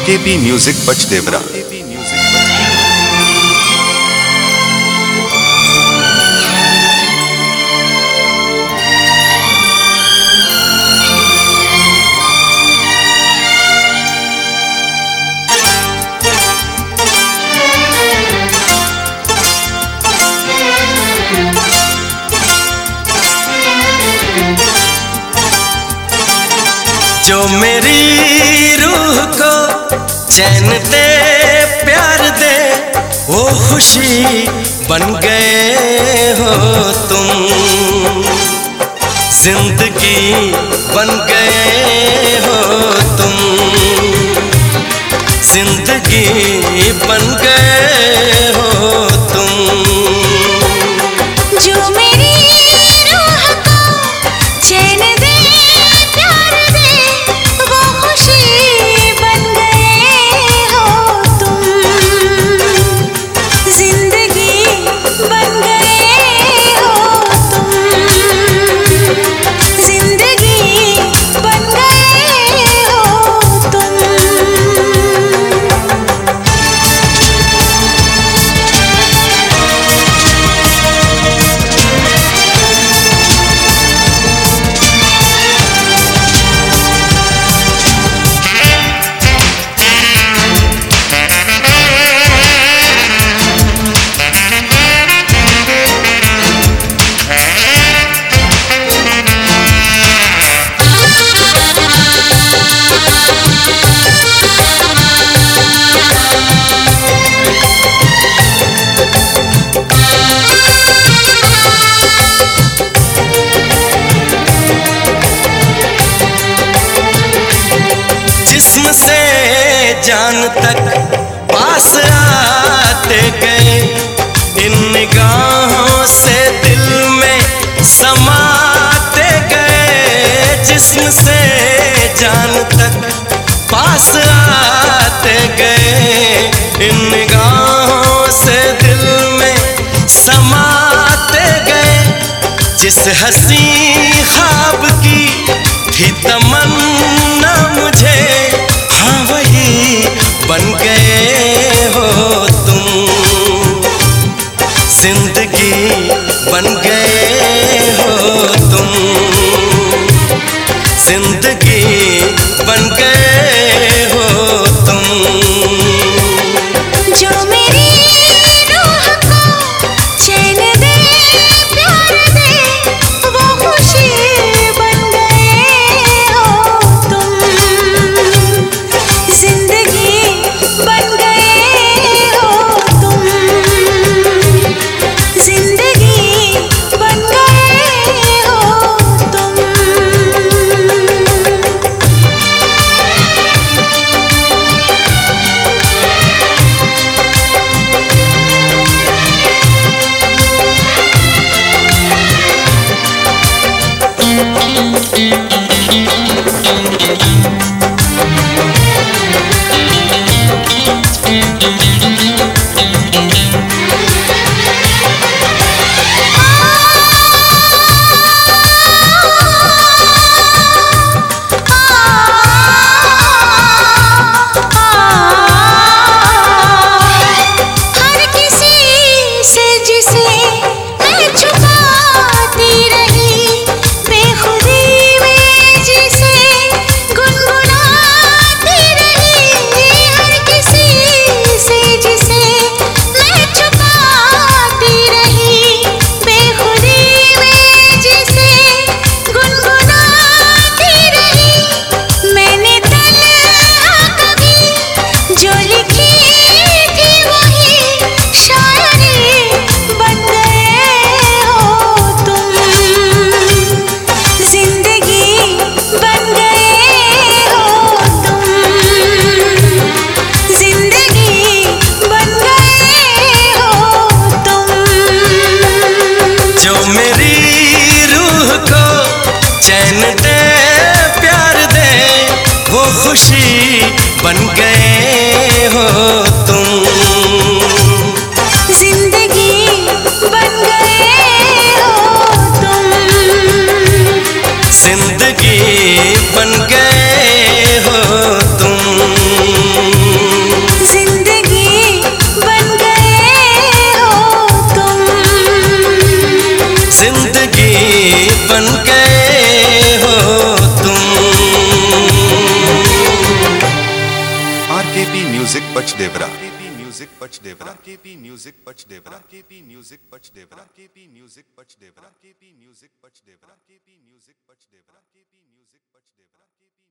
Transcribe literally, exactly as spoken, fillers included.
KP music बचदेवरा। जो मेरी रूह को चैन दे प्यार दे वो खुशी बन गए हो तुम, जिंदगी बन गए हो तुम, जिंदगी बन गए हो तुम। जो मेरी रूह को चैन दे प्यार दे वो खुशी बन गए हो तुम, जिंदगी बन गए हो तुम, जिंदगी बन गए हो तुम। जिस्म से जान तक पास आते गए, इन निगाहों से दिल में समाते गए। जिस्म से जान तक पास आते गए, इन निगाहों से दिल में समाते गए। जिस हसी ख्वाब की थी तमन्ना मुझे, हाँ वही बन गए हो तुम, जिंदगी बन गए हो तुम, जिंदगी बन गए हो तुम। जो मेरी रूह को चैन दे प्यार दे वो खुशी बन गए हो तुम, जिंदगी बन गए हो तुम, जिंदगी बन गए हो तुम। हर किसी से जिसे मैं छुपाती रही, बेखुदी में जिसे गुनगुनाती रही। हर किसी से जिसे मैं छुपाती रही, बेखुदी में जिसे गुनगुनाती रही। मैंने तन्हा कभी जो लिखी थी वही शायरी बन गए हो तुम, जिंदगी बन गए हो तुम, जिंदगी बन गए हो तुम। जो मेरी रूह को चैन दे प्यार दे वो खुशी बन गए हो तुम, जिंदगी बन गए हो तुम, जिंदगी बन गए हो तुम। Pachdevra KP music Pachdevra KP music Pachdevra KP music Pachdevra KP music Pachdevra KP music Pachdevra KP music Pachdevra KP music Pachdevra KP